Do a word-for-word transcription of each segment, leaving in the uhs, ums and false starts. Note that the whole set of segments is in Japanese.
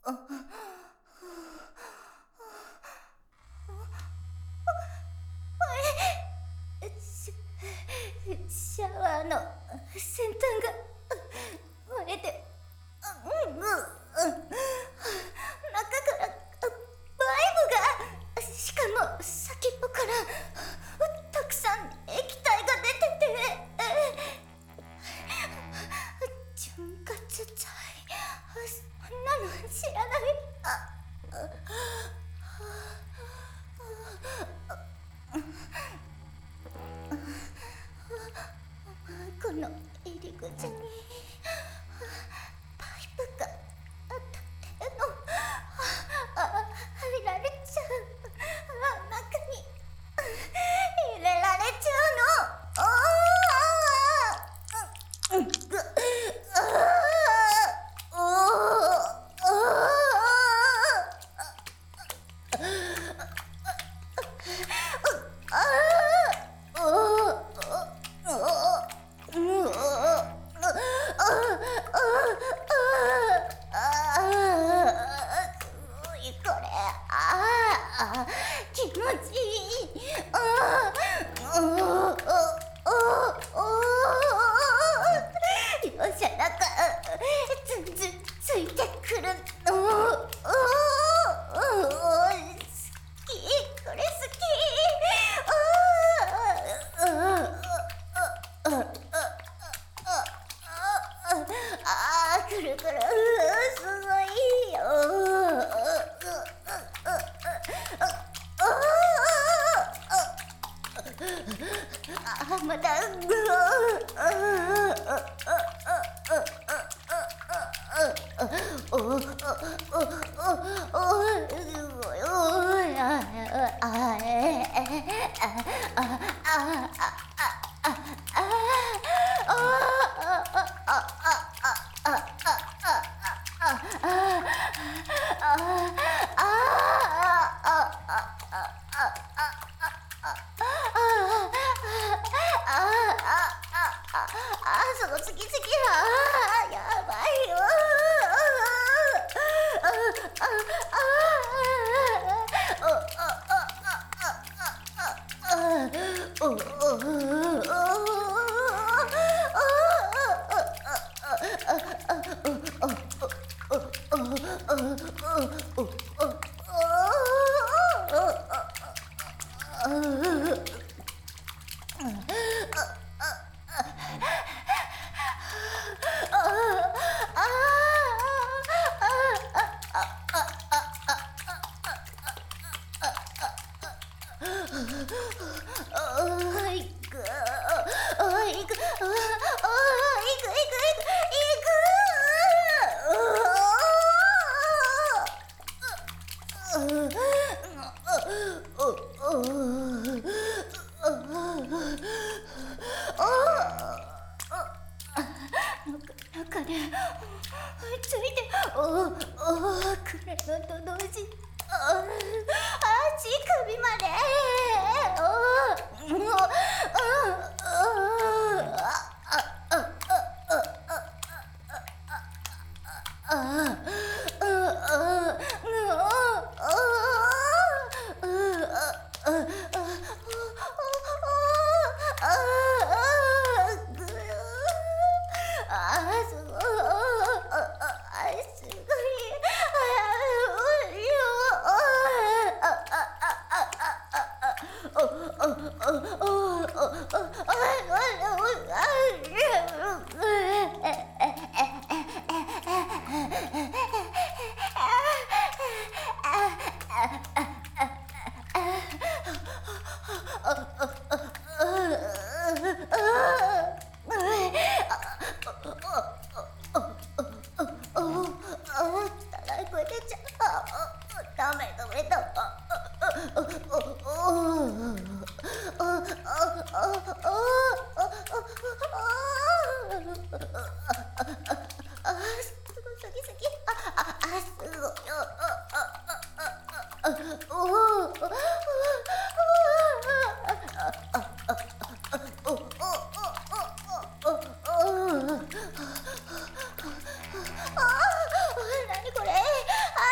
シャシャワーの先端が割れて、うんうんうん、中からバイブが、しかも先っぽからたくさん液体が出てて、潤滑剤、そんなの知らない。この入り口にパイプが当たってるの。入られちゃう。中に入れられちゃうの。うんぐ気持ちいい。ああ、容赦なくずんずんついてくるの。好き、これ好き。ああ、くるくる、すごいよ。あ、また、ぐその次々はやばいよ。中でついて、おおくれのと同時、ああ乳首まで、おおあ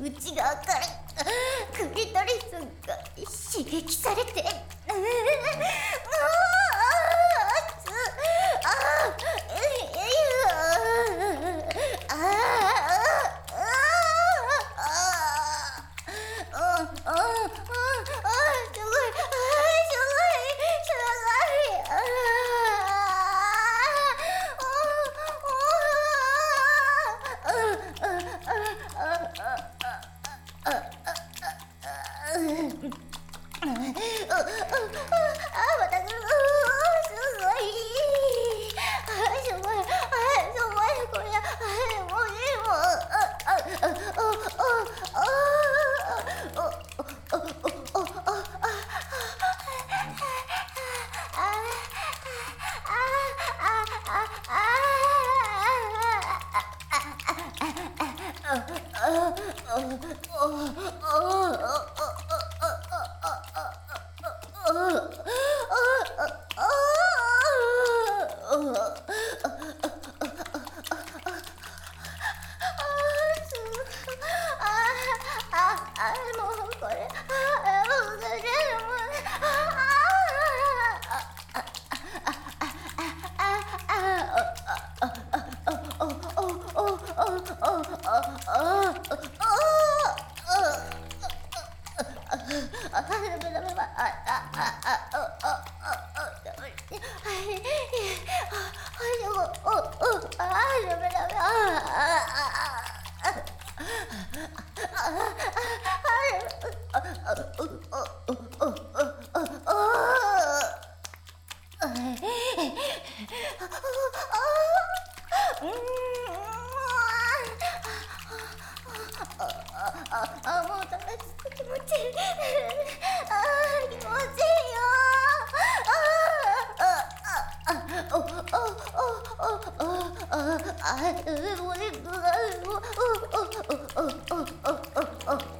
内側からクリトリスが刺激されて、うー、あー、つ、あー、えい、あー、あー、あー、あー、あー、あー、あー、すごい、あー、すごい、すごい、ああ、もうダメです。気持ちいい。あー、気持ちいいよ。あー、あ、あ、お、お、お、お、お、あ、あ、う、おね、う、あ、お、お、お、お、お、お、お、お、お、お、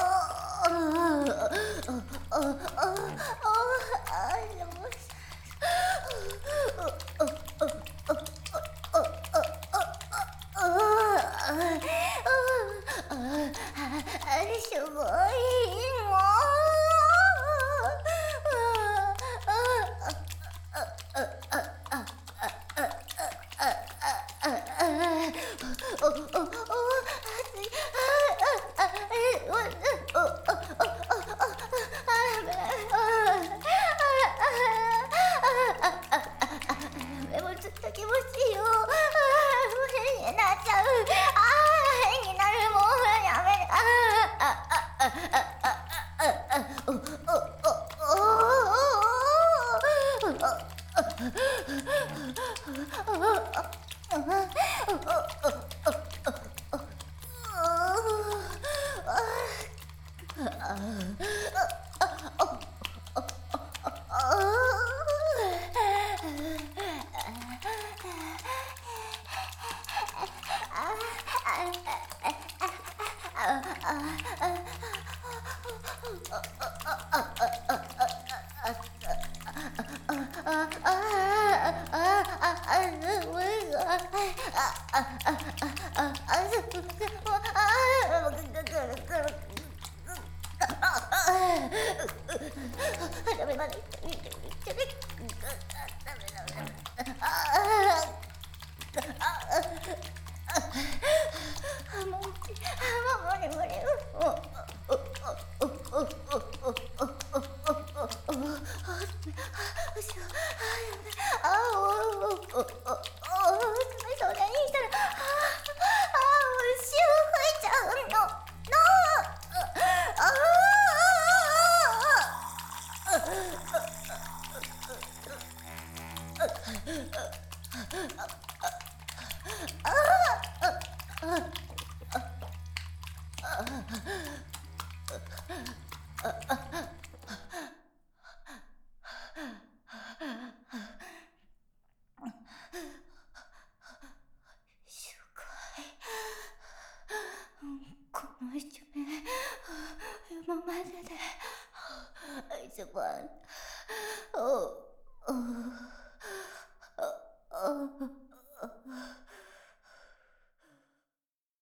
すごいもう。でもずっと気持ちいいよ。変になっちゃう。ああ、変になる。もうやめ。ああ、ああ、ああ、ああ、あ、お、お、お、この一面、今までで一番、お、お、お、お、